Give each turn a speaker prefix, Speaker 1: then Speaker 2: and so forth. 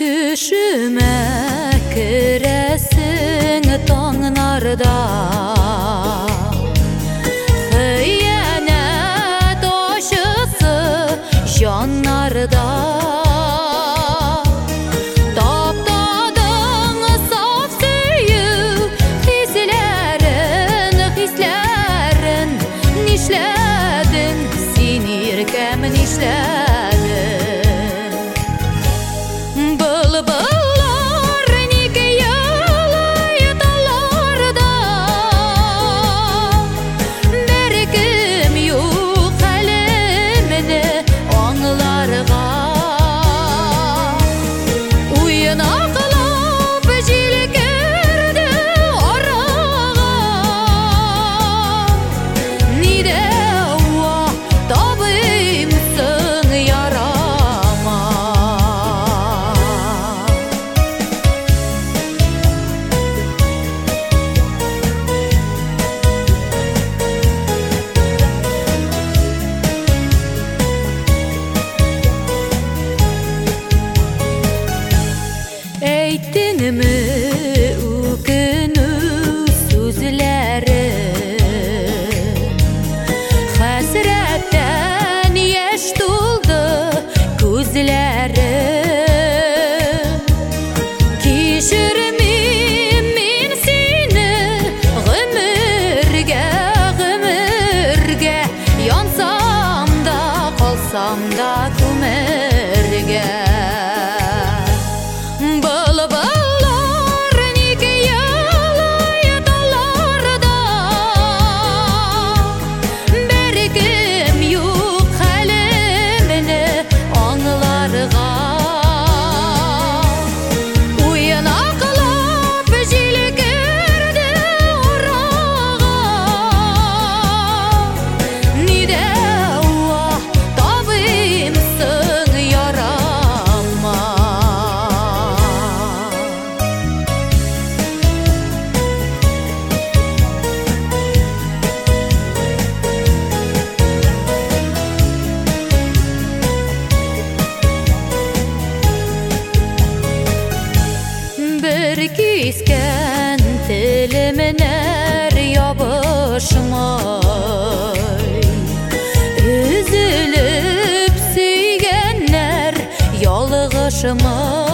Speaker 1: Түшіме кіресің таңнарда, Хиянет ошысы жаннарда. Таптадың саф сүйі хисләрін, Нишләдің сен еркем нишләдің? Бұлбұллар неге ялайды таларда, Бәркім юқ әлеміне аңларға. Уйына қылып желкерді араға, Неде уа табымсың ярама. Әйттіңмі өкіну сөзләрі, Хәсрәттән еш толды көзләрі. Кешірмейм мен сені ғұмырға, Янсам да қалсам да көмірге. Бұлбұллар неге ялайды таларда, Бәркім юқ әлеміне аңларға. Уйына қылып желкерді араға, Неде уа табымсың ярама. Bir кискен тілімінер ябышмай, Үзіліп сүйгеннер ялғышмай.